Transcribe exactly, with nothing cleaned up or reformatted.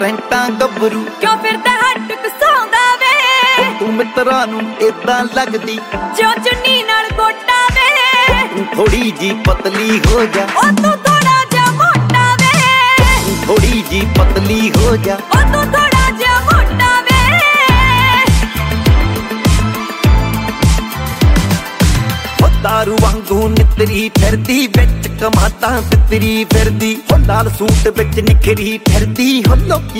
ਟੈਂਟਾਂ ਗੱਭਰੂ ਕਿਉਂ ਫਿਰਦਾ ਹੱਟ ਕਸਾਉਂਦਾ ਵੇ ਤੂੰ ਮਿੱਤਰਾਂ ਨੂੰ ਏਦਾਂ ਲੱਗਦੀ ਜਿਉਂ ਚੁੰਨੀ ਨਾਲ ਗੋਟਾ ਵੇ ਤੂੰ ਥੋੜੀ ਜੀ ਪਤਲੀ ਹੋ ਜਾ ਉਹ ਤੂੰ ਥੋੜਾ ਜਿਹਾ ਮੋਟਾ ਵੇ ਤੂੰ ਥੋੜੀ ਜੀ ਪਤਲੀ ਹੋ ਜਾ ਉਹ ਤੂੰ ਥੋੜਾ ਜਿਹਾ ਮੋਟਾ ਵੇ ਦਾਰੂ ਵਾਂਗੂ ਨਿਤਰੀ ਫਿਰਦੀ ਵਿੱਚ ਕਮਾਤਾਂ ਤਿਤਰੀ ਫਿਰਦੀ ਹੋ ਲਾਲ ਸੂਟ ਵਿੱਚ ਨਿਖਰੀ ਫਿਰਦੀ ਹੋ ਲੋਕੀ